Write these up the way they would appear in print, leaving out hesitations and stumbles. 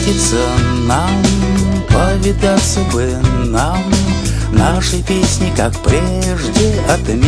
встретиться нам, повидаться бы нам, нашей песни, как прежде,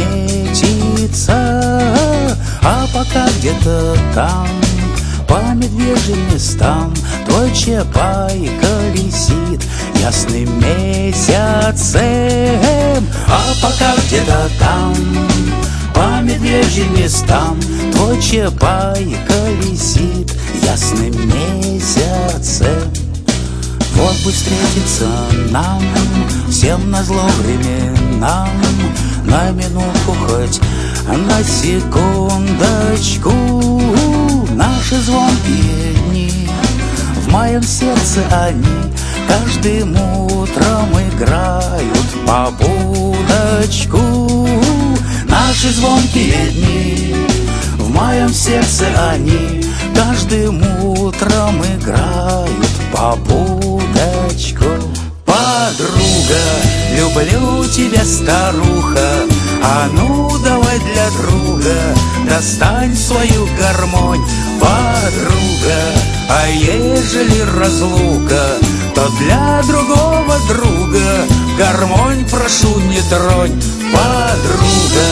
отметиться. А пока где-то там, по медвежьим местам, твой чапай колесит ясным месяцем. А пока где-то там, по медвежьим местам, твой чапай колесит ясным месяцем. Вот бы встретиться нам, всем назло временам, на минутку хоть на секундочку. Наши звонкие дни, в моем сердце они каждым утром играют по будочку. Наши звонкие дни, в моем сердце они каждым утром играют по будочку. Подруга, люблю тебя, старуха, а ну давай для друга достань свою гармонь. Подруга, а ежели разлука, то для другого друга гармонь прошу не тронь. Подруга.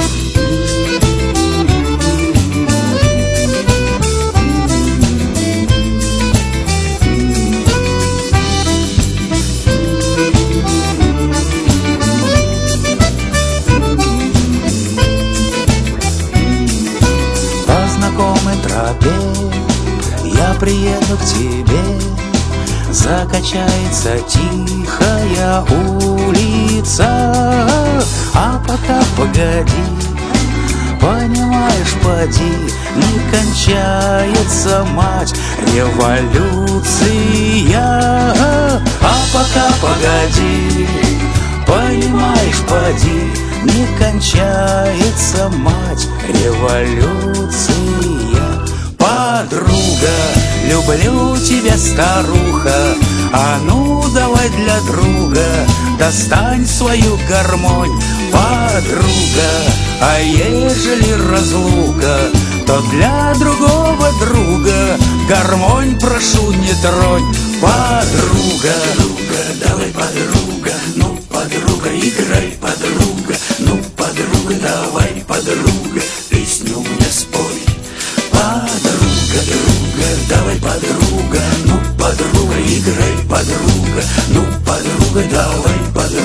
Я приеду к тебе, закачается тихая улица. А пока погоди, понимаешь, поди, не кончается, мать, революция. А пока погоди, понимаешь, поди, не кончается, мать, революция. Подруга, люблю тебя, старуха, а ну давай для друга достань свою гармонь. Подруга, а ежели разлука, то для другого друга гармонь прошу не тронь. Подруга. Подруга, давай, подруга, ну, подруга, играй, подруга, ну, подруга, давай, подруга, песню мне спой. Подруга, друга, давай, подруга, ну, подруга, играй, подруга, ну, подруга, давай, подруга.